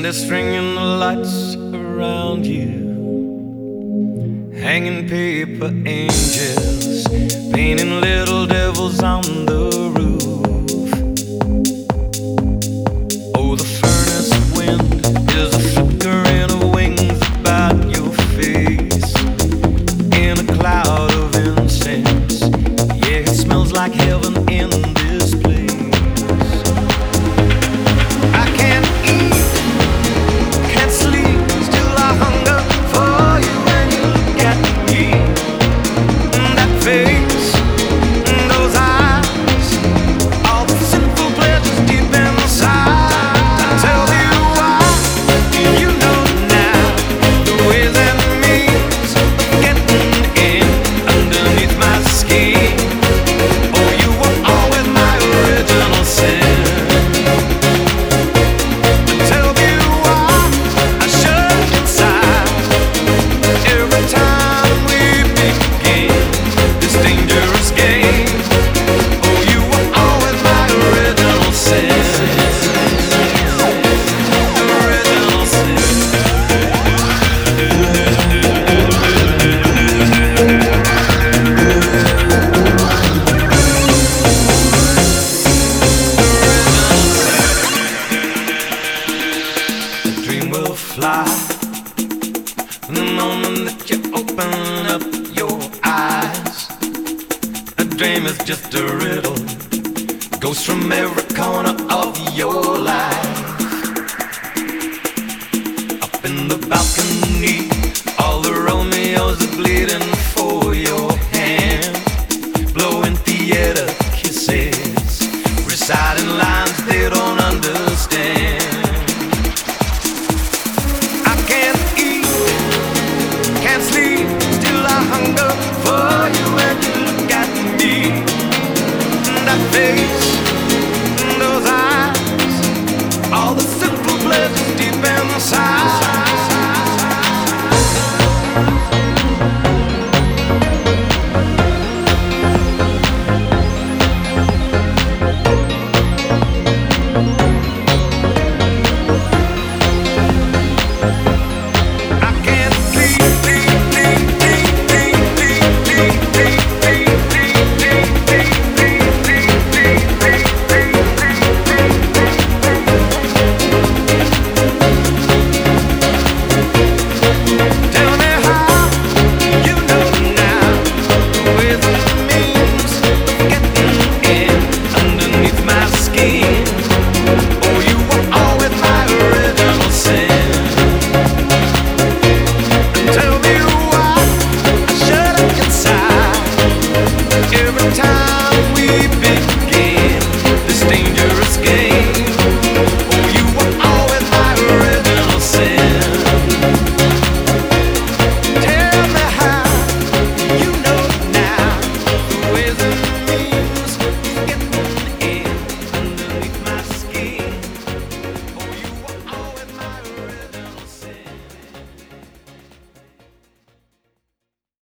And they're stringing the lights around you, hanging paper angels, painting little devils on the roof. Oh, the furnace wind is a flickering of wings about your face, in a cloud of incense. Yeah, it smells like heaven in this place. I can't eat, can't sleep, still I hunger for you when you look at me. That face, those eyes, all the sinful pleasures deep inside. I tell you why, you know now the ways and means of getting in underneath my skin. Oh, you were always my original sin. Fly the moment that you open up your eyes. A dream is just a riddle, goes from every corner of your life. Up in the balcony, all the Romeos are bleeding for your hand, blowing theater kisses, reciting lines they don't understand. Face, those eyes, all the simple pleasures deep inside. Every time